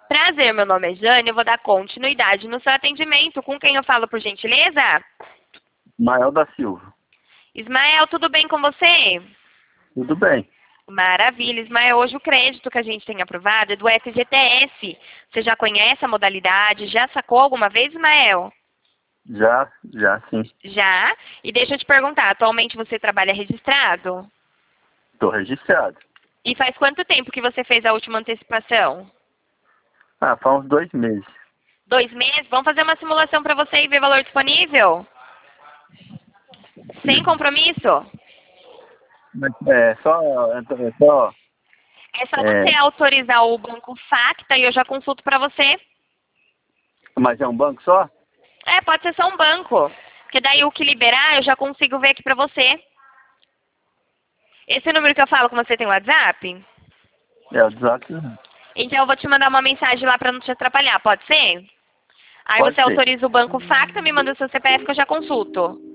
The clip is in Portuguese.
Prazer, meu nome é Jane, eu vou dar continuidade no seu atendimento. Com quem eu falo, por gentileza? Mael da Silva. Ismael, tudo bem com você? Tudo bem. Maravilha, Ismael. Hoje o crédito que a gente tem aprovado é do FGTS. Você já conhece a modalidade? Já sacou alguma vez, Ismael? Já sim. Já? E deixa eu te perguntar, atualmente você trabalha registrado? Estou registrado. E faz quanto tempo que você fez a última antecipação? Faz uns 2 meses. 2 meses? Vamos fazer uma simulação para você e ver valor disponível? Sem compromisso? É só. É só você autorizar o banco Facta e eu já consulto para você. Mas é um banco só? É, pode ser só um banco. Porque daí o que liberar eu já consigo ver aqui para você. Esse número que eu falo com você tem WhatsApp? É o desafio. Então eu vou te mandar uma mensagem lá para não te atrapalhar, pode ser? Aí Pode você ser. autoriza o banco Facta, me manda o seu CPF que eu já consulto.